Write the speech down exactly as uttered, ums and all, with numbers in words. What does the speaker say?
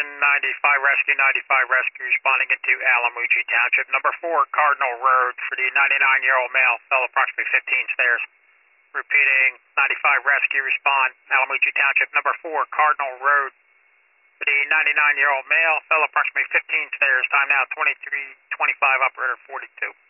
ninety-five rescue, ninety-five rescue responding into Alamucci Township. Number four, Cardinal Road for the ninety-nine-year-old male, fell approximately fifteen stairs. Repeating, ninety-five rescue respond, Alamucci Township. Number four, Cardinal Road for the ninety-nine-year-old male, fell approximately fifteen stairs. Time now twenty-three twenty-five, operator forty-two.